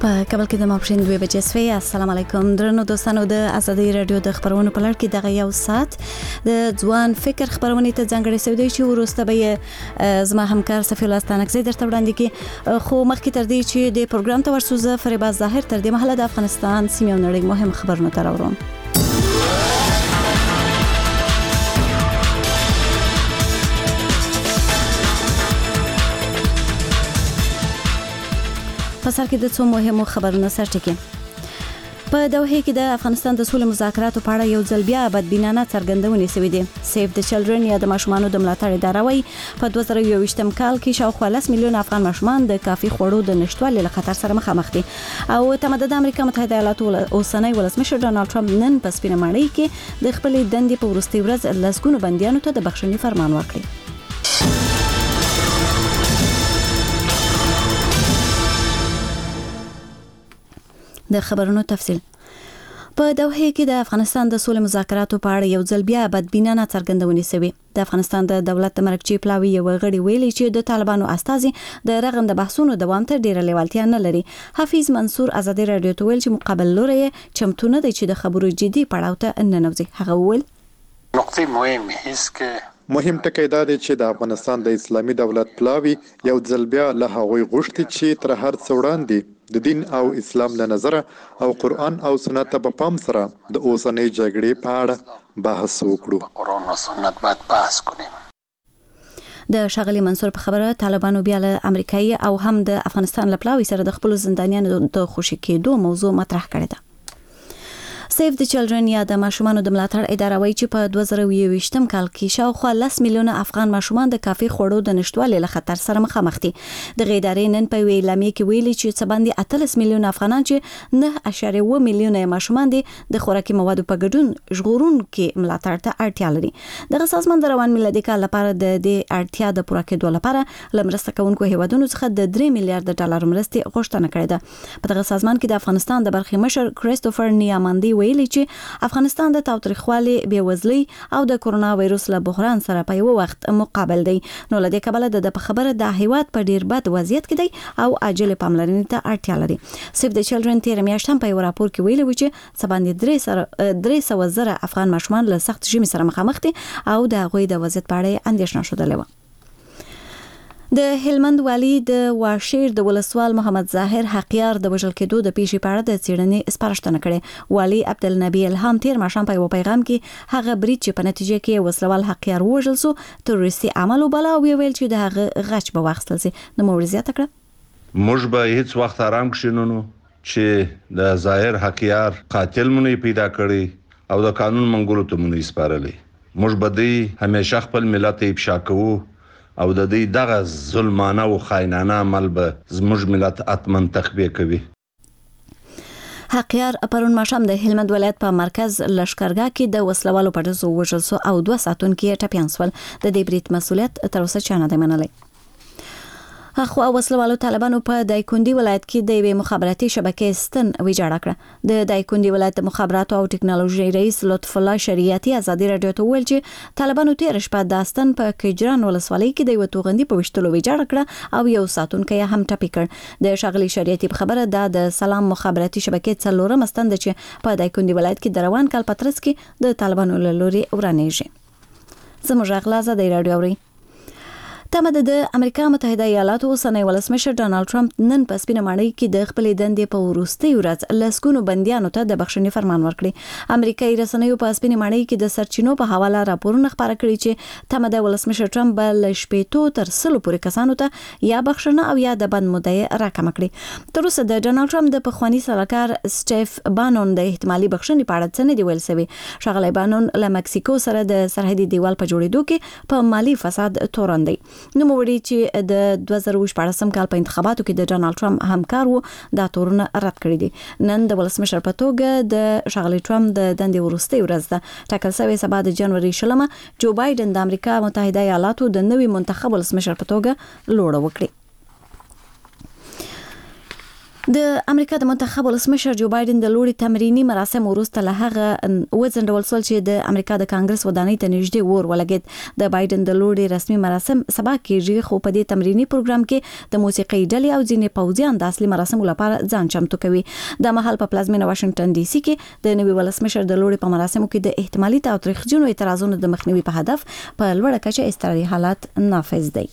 په کابل کې د ماپښین 2 بجې سوي. السلام علیکم درنو دوستانو، د ازادي رادیو د خبرونو په لړ کې دغه یو ساعت د ځوان فکر خبرونه ته ځانګړې شوې دي چې ورسته به زما همکار صفی الله ستانکزی درته وړاندې کړي. خو مخکې تر دې چې د پروګرام ته ورسو، زه فریبا ظاهر تر دې مهاله د افغانستان سیمې او نړۍ مهم خبرونه ته راوړم. په سر کې د څو مهمو خبرونو سرټکی. په دوحه کې د افغانستان د سولې مذاکراتو په اړه یو ځل بیا بدبینانه څرګندونې شوې دي. سیف د چلډرن یا د ماشومانو د ملاتړ اداره وايي په 2021م کال کې شاوخوا 10 میلیون افغان ماشومان د کافي خوړو د نشټوالي له خطر سره مخامخ دي. او د امریکا متحده ایالاتو اوسنی ولسمشر ډانلډ ټرمپ نن په سپینه ماڼۍ کې د خپلې دندې په وروستۍ ورځ لسګونو بندیانو ته د بخښنې فرمان ورکړ. د خبرونو تفصیل. په دوحه کې د افغانستان د سولې مذاکراتو په اړه یو ځل بیا بدبینانه څرګندونې شوې. د افغانستان د دولت د مرکزي پلاوی یو غړي ویلي چې د طالبانو استازي د رغند بحثونو دوام ته ډیره لیوالتیا نه لري. حفیظ منصور ازادي رادیو ته ویل چې مقابل لوري چمتو نه دی چې د خبرو جدي پړاو ته ننوځي. هغه ویل نقطه مهمه هیڅ کې مهم ټکی دا دی چې د افغانستان د اسلامي دولت پلاوی یو ځل بیا له هغوی غوښتي چې تر هر څه وړاندې د دین او اسلام له نظره او قرآن او سنت په پام سره د اوسنۍ جګړې په اړه بحث وکړو. قرآن او سنت باید بحث کنیم. د شاغلی منصور په خبره طالبانو بیا له امریکایي او هم د افغانستان له پلاوی سره د خپل زندانیانو د خوشی کېدو موضوع مطرح کړې ده. سیف د چلډرن یا د ماشومانو د ملاتړ اداره وايي چې په 2021م کال کې شاوخوا 10 میلیونه افغان ماشومان د کافي خوړو د نشټوالي له خطر سره مخامخ دي. د ادارې نن په اعلامیه کې ویلي چې څه باندې 18 میلیونه افغانان چې 9.1 میلیونه ماشومان دي د خوراکي موادو په ګډون ژغورونکو ملاتړ ته اړتیا لري. دغه سازمان د روان میلادي کال لپاره د اړتیا د پوره کېدو لپاره لمرسته کوونکو هیوادونو څخه د 3 میلیارډ ډالر مرستې غوښتنه کړې ده. په دغه سازمان کې د افغانستان د برخې مشر کریستوفر نیاماندي ویلي چې افغانستان د تاوتریخوالي، بېوزلۍ او د کورونا وایروس له بحران سره په یو وخت مقابل دی. نو لدې کبله د خبره د هیواد په ډیر بد وضعیت کې دی او عاجل پاملرنې ته اړتیا لري. سیف د چلډرن تیر میاشت هم په یو راپور کې ویلي و چې څه باندې 300 زره افغان ماشومان له سخت ژمي سره مخامخ دي او د هغوی د وضعیت په اړه اندېښنه شوه. د هلمند والی د واشیر د ولسوال محمد ظاهر حقیار د وژل کېدو د پیښې په اړه د څېړنې سپارښتنه کړې. والی عبدالنبی الهام تیر ماښام په یو پیغام کې هغه برید چې په نتیجه کې وسلوال حقیار وژل سو تروریستي عمل وباله او ویل چې د هغه غچ به واخیستل شي. نو مورزیات کړه موږ به هیڅ وخت آرام کښینو چې د ظاهر حقیار قاتل مونږ پیدا کړی او د قانون منګولو ته مونږ سپارلی. موږ به دی همیشه خپل ملت افشا کوو او د دې دغه ظلمانه او خاینانه عمل به زموږ ملت اتمن تخبیه کوي. حقیار پرون ماښام د هلمند ولایت په مرکز لشکرګاه کې د وسلوالو په ډزو وژل سو او 2 ساعتونکي ټپيان سول. د دې برید مسؤلیت تر اوسه چا نه دی منلی. خو وسلوالو طالبانو په دایکندي ولایت کې د یوې مخابراتي شبکې ستن ویجاړه کړه. د دایکندي ولایت مخابراتو او ټکنالوژي رئیس لطف الله شریعتي ازادي رادیو ته ویل چې طالبانو تیر شپه د ستن په کجران ولسوالۍ کې د یو توغندي په وشتلو ویجاړه کړه او یو ساتونکی هم ټپي کړ. د شاغلی شریعتي په خبره د سلام مخابراتي شبکې څلورم ستن چې په دایکندي ولایت کې د روان کال پترس کې د طالبانو له لوري ورانېږي. زموږ غلا ازادي رادیو اوري. تمه د امریکا متحده ایالاتو اوسنی ولسمشر ډانلډ ټرمپ نن په سپینه ماڼۍ کې د خپلې دندې په وروستۍ ورځ لسګونو بندیانو ته د بخښنې فرمان ورکړي. امریکایي رسنیو په سپینه ماڼۍ کې د سرچینو په حواله راپورونه خپاره کړي چې تمه د ولسمشر ټرمپ به له 8 تر 100 پورې کسانو ته یا بخښنه او یا د بند مدعي راکمه کړي. تر اوسه د ډانلډ ټرمپ د پخوانی سلاکار سټیف بانون د احتمالي بخښنې په اړه څه نه دی ویل شوی. شاغلی بانون له مکسیکو سره د سرحدي دیوال په جوړېدو کې په مالی فساد تورن دی. نو موړي چې د 2014 کال په انتخاباتو کې د ډانلډ ټرمپ همکار وو دا تورونه رد کړی دي. نن د ولسمشر په توګه د شاغلی ټرمپ د دندې وروستۍ ورځ ده. ټاکل شوی سبا د جنوري 20 جو بایدن د امریکا متحده ایالاتو د نوي منتخب ولسمشر په توګه لوړه وکړي. د امریکا د منتخب ولسمشر جو بایدن د لوړي تمرینی مراسم وروسته له هغه وځنډول شول چې د امریکا د کانګرس ودانۍ ته نږدې ور ولګید. د بایدن د لوړي رسمي مراسم سبا کېږي، خو په دې تمرینی پروګرام کې د موسیقي ډلې او ځینې پوځیان د اصلي مراسمو لپاره ځان چمتو کوي. د مهال په پلازمینه واشنگټن ډي سي کې د نوي ولسمشر د لوړي په مراسمو کې د احتمالي تاوتریخجنو اعتراضونو د مخنیوي په هدف په لوړه کچه اضطراري حالات نافذ دي.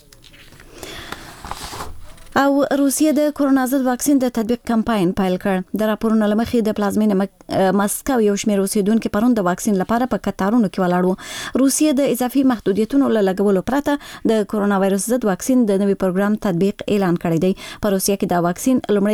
او روسیه د کرونا ضد واکسین د تطبیق کمپاین پیل کړ. د راپورونو لمخې د پلازمینه مسکو یو شمېر اوسیدونکو پرون د واکسین لپاره په کتارونو کې ولاړ وو. روسیه د اضافي محدودیتونو له لګولو پرته د کرونا وایرس ضد واکسین د نوي پروګرام تطبیق اعلان کړی دی. په روسیه کې دا واکسین لومړی